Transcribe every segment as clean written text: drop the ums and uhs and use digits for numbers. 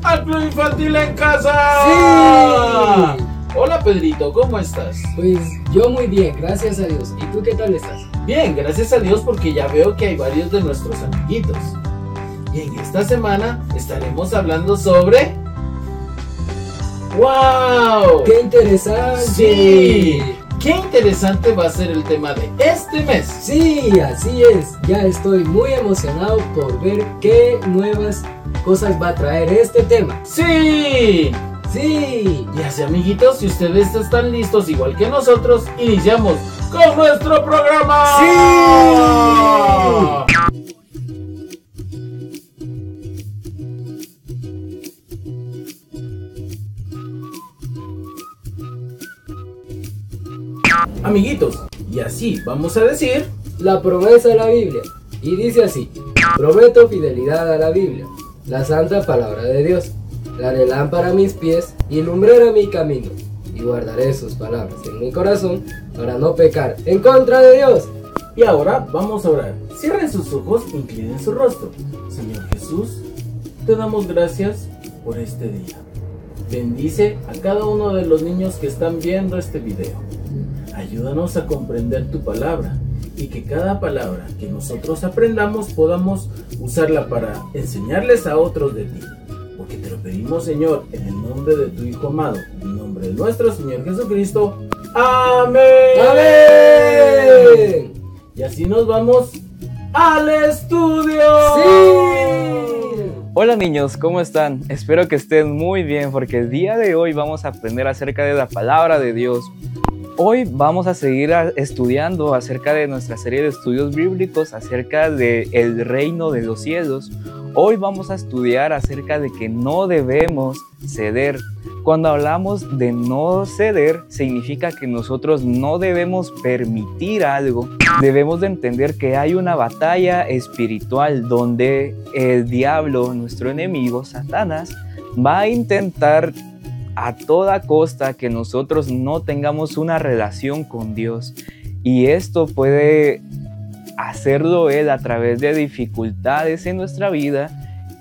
al Club Infantil en Casa. ¡Sí! Hola Pedrito, ¿cómo estás? Pues yo muy bien, gracias a Dios. ¿Y tú qué tal estás? Bien, gracias a Dios, porque ya veo que hay varios de nuestros amiguitos. Y en esta semana estaremos hablando sobre... ¡Wow! ¡Qué interesante! ¡Sí! ¡Qué interesante va a ser el tema de este mes! Sí, así es. Ya estoy muy emocionado por ver qué nuevas cosas va a traer este tema. ¡Sí! ¡Sí! Y así, amiguitos, si ustedes están listos igual que nosotros, iniciamos con nuestro programa. ¡Sí! Amiguitos, y así vamos a decir... La promesa de la Biblia. Y dice así: prometo fidelidad a la Biblia, la santa palabra de Dios. La haré lámpara a mis pies y lumbrera mi camino. Y guardaré sus palabras en mi corazón para no pecar en contra de Dios. Y ahora vamos a orar. Cierren sus ojos, inclinen su rostro. Señor Jesús, te damos gracias por este día. Bendice a cada uno de los niños que están viendo este video. Ayúdanos a comprender tu palabra y que cada palabra que nosotros aprendamos podamos usarla para enseñarles a otros de ti. Porque te lo pedimos, Señor, en el nombre de tu Hijo amado, en el nombre de nuestro Señor Jesucristo. ¡Amén! ¡Amén! Y así nos vamos al estudio. ¡Sí! Hola niños, ¿cómo están? Espero que estén muy bien porque el día de hoy vamos a aprender acerca de la palabra de Dios. Hoy vamos a seguir estudiando acerca de nuestra serie de estudios bíblicos acerca del reino de los cielos. Hoy vamos a estudiar acerca de que no debemos ceder. Cuando hablamos de no ceder, significa que nosotros no debemos permitir algo. Debemos de entender que hay una batalla espiritual donde el diablo, nuestro enemigo, Satanás, va a intentar a toda costa que nosotros no tengamos una relación con Dios. Y esto puede hacerlo él a través de dificultades en nuestra vida,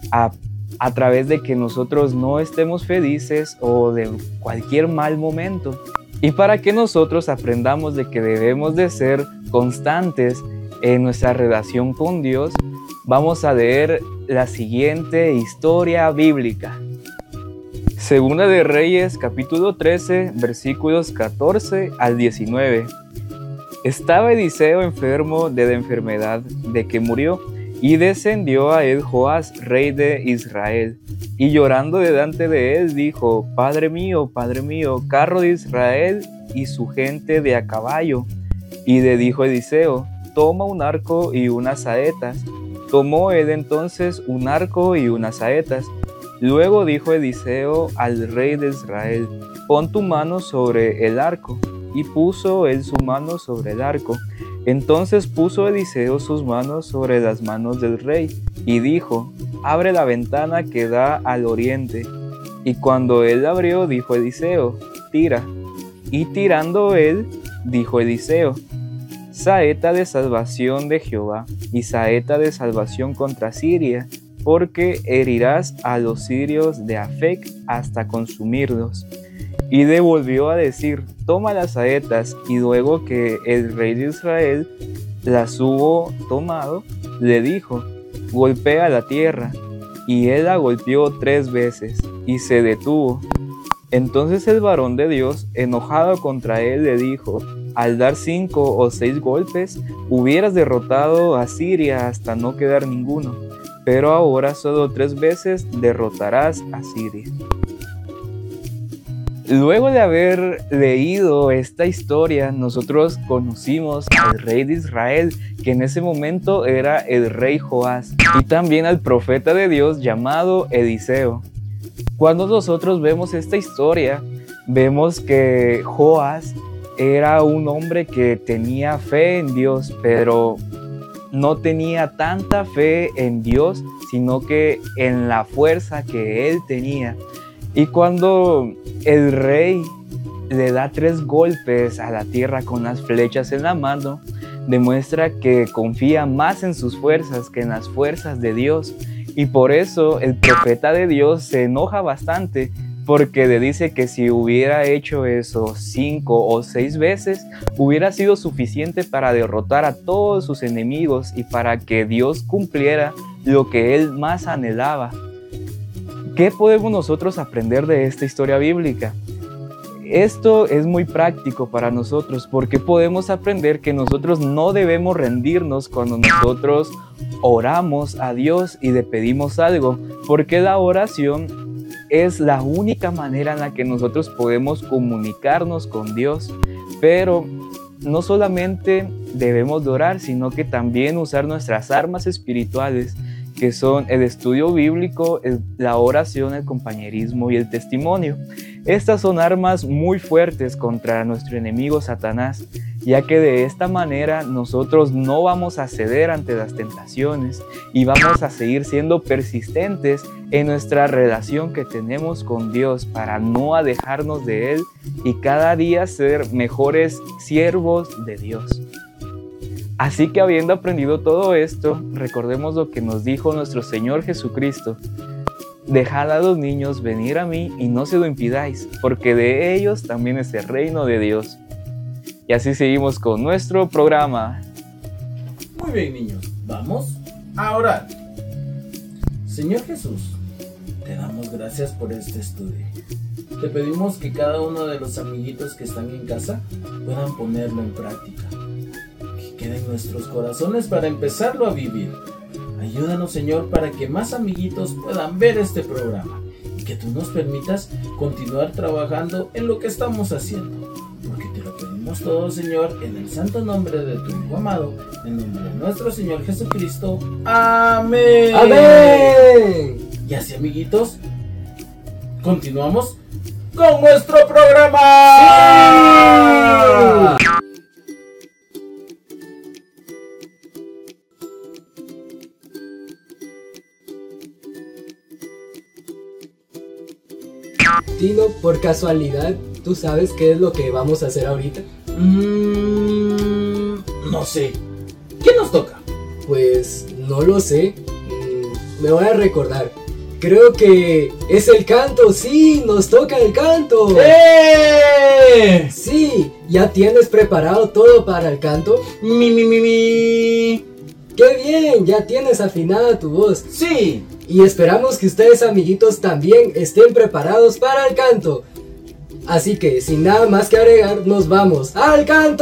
a través de que nosotros no estemos felices o de cualquier mal momento. Y para que nosotros aprendamos de que debemos de ser constantes en nuestra relación con Dios, vamos a leer la siguiente historia bíblica. Segunda de Reyes, capítulo 13, versículos 14 al 19. Estaba Eliseo enfermo de la enfermedad de que murió, y descendió a él Joás, rey de Israel, y llorando delante de él dijo: Padre mío, carro de Israel y su gente de a caballo. Y le dijo Eliseo: toma un arco y unas saetas. Tomó él entonces un arco y unas saetas. Luego dijo Eliseo al rey de Israel: pon tu mano sobre el arco. Y puso él su mano sobre el arco. Entonces puso Eliseo sus manos sobre las manos del rey, y dijo: abre la ventana que da al oriente. Y cuando él abrió, dijo Eliseo: tira. Y tirando él, dijo Eliseo: saeta de salvación de Jehová, y saeta de salvación contra Siria, porque herirás a los sirios de Afec hasta consumirlos. Y le volvió a decir: toma las saetas. Y luego que el rey de Israel las hubo tomado, le dijo: golpea la tierra. Y él la golpeó 3 veces, y se detuvo. Entonces el varón de Dios, enojado contra él, le dijo: al dar 5 o 6 golpes, hubieras derrotado a Siria hasta no quedar ninguno. Pero ahora solo 3 veces derrotarás a Siria. Luego de haber leído esta historia, nosotros conocimos al rey de Israel, que en ese momento era el rey Joás, y también al profeta de Dios llamado Eliseo. Cuando nosotros vemos esta historia, vemos que Joás era un hombre que tenía fe en Dios, pero no tenía tanta fe en Dios, sino que en la fuerza que él tenía. Y cuando el rey le da 3 golpes a la tierra con las flechas en la mano, demuestra que confía más en sus fuerzas que en las fuerzas de Dios. Y por eso el profeta de Dios se enoja bastante, porque le dice que si hubiera hecho eso 5 o 6 veces, hubiera sido suficiente para derrotar a todos sus enemigos y para que Dios cumpliera lo que él más anhelaba. ¿Qué podemos nosotros aprender de esta historia bíblica? Esto es muy práctico para nosotros, porque podemos aprender que nosotros no debemos rendirnos cuando nosotros oramos a Dios y le pedimos algo, porque la oración es la única manera en la que nosotros podemos comunicarnos con Dios. Pero no solamente debemos de orar, sino que también usar nuestras armas espirituales, que son el estudio bíblico, la oración, el compañerismo y el testimonio. Estas son armas muy fuertes contra nuestro enemigo Satanás, ya que de esta manera nosotros no vamos a ceder ante las tentaciones y vamos a seguir siendo persistentes en nuestra relación que tenemos con Dios para no alejarnos de Él y cada día ser mejores siervos de Dios. Así que habiendo aprendido todo esto, recordemos lo que nos dijo nuestro Señor Jesucristo: dejad a los niños venir a mí y no se lo impidáis, porque de ellos también es el reino de Dios. Y así seguimos con nuestro programa. Muy bien, niños, vamos a orar. Señor Jesús, te damos gracias por este estudio. Te pedimos que cada uno de los amiguitos que están en casa puedan ponerlo en práctica, que quede en nuestros corazones para empezarlo a vivir. Ayúdanos, Señor, para que más amiguitos puedan ver este programa y que tú nos permitas continuar trabajando en lo que estamos haciendo, porque te lo pedimos todo, Señor, en el santo nombre de tu Hijo amado, en nombre de nuestro Señor Jesucristo. Amén. ¡Amén! Y así, amiguitos, continuamos con nuestro programa. ¡Sí! Tino, por casualidad, ¿tú sabes qué es lo que vamos a hacer ahorita? No sé. ¿Qué nos toca? Pues no lo sé. Me voy a recordar. Creo que es el canto. Sí, nos toca el canto. ¡Eh! Sí, ¿ya tienes preparado todo para el canto? ¡Mi! ¡Qué bien! Ya tienes afinada tu voz. ¡Sí! Y esperamos que ustedes, amiguitos, también estén preparados para el canto. Así que, sin nada más que agregar, nos vamos al canto.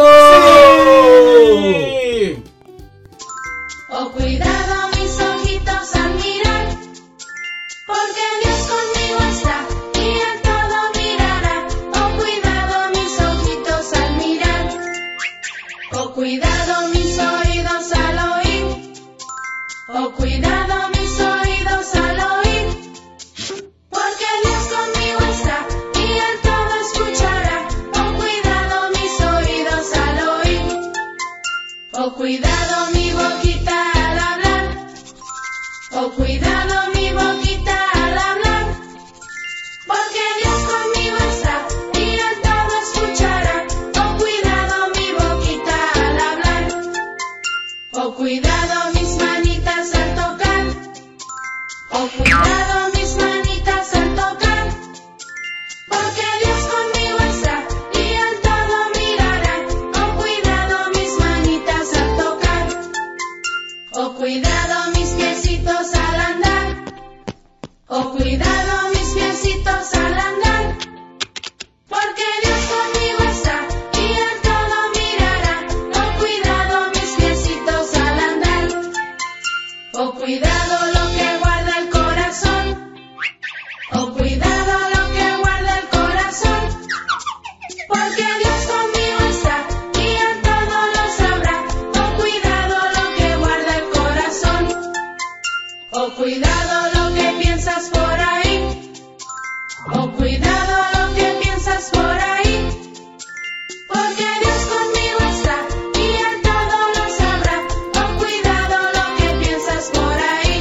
¡Sí! Oh, cuidado mis ojitos al mirar, porque Dios conmigo está y Él todo mirará. Oh, cuidado mis ojitos al mirar. Oh, cuidado mis oídos al oír. Oh, cuidado mis oídos al oír, porque Dios conmigo está y Él todo escuchará. Oh, cuidado mis oídos al oír. Oh, cuidado mi boquita al hablar. Oh, cuidado mi boquita al hablar, porque Dios conmigo está y Él todo escuchará. Oh, cuidado mi boquita al hablar. Oh, cuidado mis manitas al tocar. Oh, cuidado mis manitas al tocar, porque Dios conmigo está y Él todo mirará. Oh, cuidado mis manitas al tocar. Oh, cuidado mis piecitos al andar. Oh, cuidado mis piecitos al andar, porque Dios conmigo está y Él todo mirará. Oh, cuidado mis piecitos al andar. Oh, cuidado lo que guarda el corazón. Oh, cuidado lo que guarda el corazón, porque Dios conmigo está y Él todo lo sabrá. Oh, cuidado lo que guarda el corazón. Oh, cuidado lo que piensas por ahí. Oh, cuidado lo que piensas por ahí, porque Dios conmigo está y Él todo lo sabrá. Oh, cuidado lo que piensas por ahí.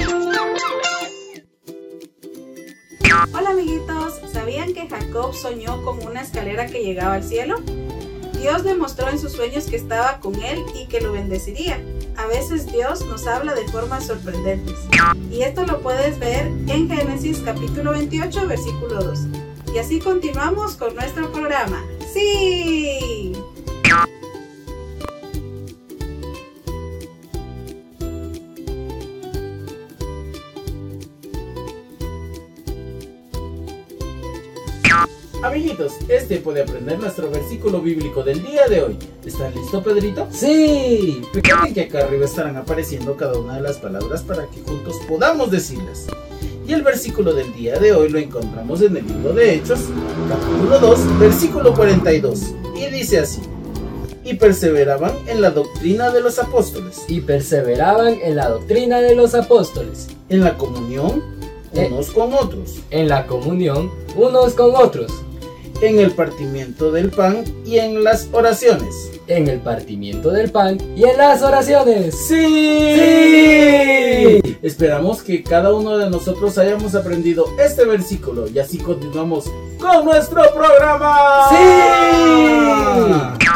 Hola amiguitos, ¿sabían que Jacob soñó con una escalera que llegaba al cielo? Dios demostró en sus sueños que estaba con él y que lo bendeciría. A veces Dios nos habla de formas sorprendentes. Y esto lo puedes ver en Génesis capítulo 28, versículo 2. Y así continuamos con nuestro programa. ¡Sí! Amiguitos, es tiempo de aprender nuestro versículo bíblico del día de hoy. ¿Estás listo, Pedrito? ¡Sí! Recuerden que acá arriba estarán apareciendo cada una de las palabras para que juntos podamos decirlas. Y el versículo del día de hoy lo encontramos en el libro de Hechos, capítulo 2, versículo 42. Y dice así: y perseveraban en la doctrina de los apóstoles, Y perseveraban en la doctrina de los apóstoles, en la comunión unos con otros, en la comunión unos con otros, en el partimiento del pan y en las oraciones. en el partimiento del pan y en las oraciones. ¡Sí! ¡Sí! Esperamos que cada uno de nosotros hayamos aprendido este versículo y así continuamos con nuestro programa. ¡Sí!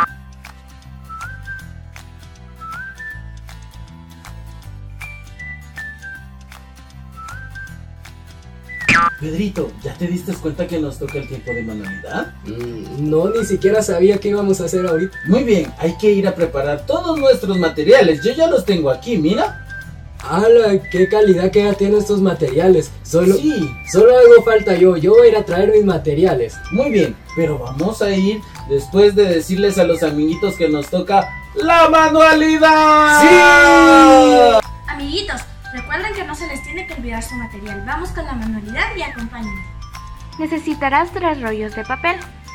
Pedrito, ¿ya te diste cuenta que nos toca el tiempo de manualidad? No, ni siquiera sabía qué íbamos a hacer ahorita. Muy bien, hay que ir a preparar todos nuestros materiales. Yo ya los tengo aquí, mira. ¡Hala! ¡Qué calidad que ya tienen estos materiales! Solo hago falta yo voy a ir a traer mis materiales. Muy bien, pero vamos a ir después de decirles a los amiguitos que nos toca la manualidad. ¡Sí! Amiguitos, recuerden que no se les tiene que olvidar su material. Vamos con la manualidad y acompáñenme. Necesitarás 3 rollos de papel.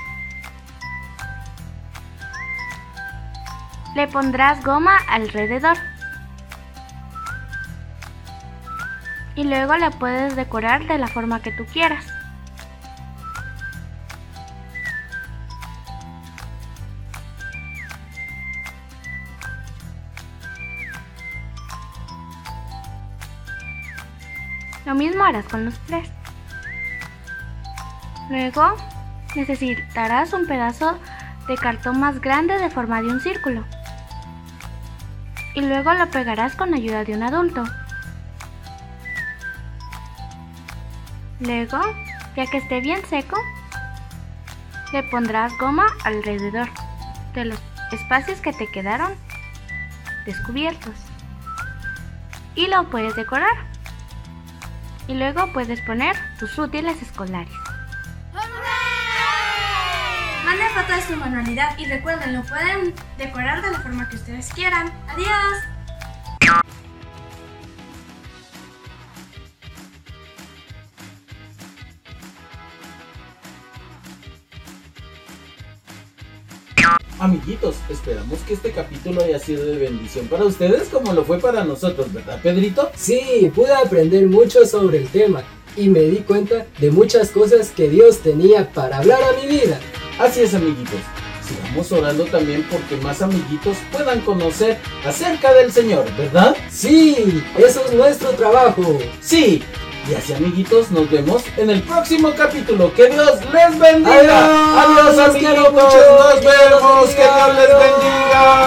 Le pondrás goma alrededor. Y luego le puedes decorar de la forma que tú quieras. Lo mismo harás con los 3. Luego necesitarás un pedazo de cartón más grande de forma de un círculo. Y luego lo pegarás con ayuda de un adulto. Luego, ya que esté bien seco, le pondrás goma alrededor de los espacios que te quedaron descubiertos. Y lo puedes decorar. Y luego puedes poner tus útiles escolares. Manden foto de su manualidad y recuerden, lo pueden decorar de la forma que ustedes quieran. ¡Adiós! Amiguitos, esperamos que este capítulo haya sido de bendición para ustedes como lo fue para nosotros, ¿verdad, Pedrito? Sí, pude aprender mucho sobre el tema y me di cuenta de muchas cosas que Dios tenía para hablar a mi vida. Así es, amiguitos. Sigamos orando también porque más amiguitos puedan conocer acerca del Señor, ¿verdad? Sí, eso es nuestro trabajo. Sí. Y así, amiguitos, nos vemos en el próximo capítulo. ¡Que Dios les bendiga! Adiós, Adiós, amiguitos. Nos vemos. ¡Que Dios les bendiga!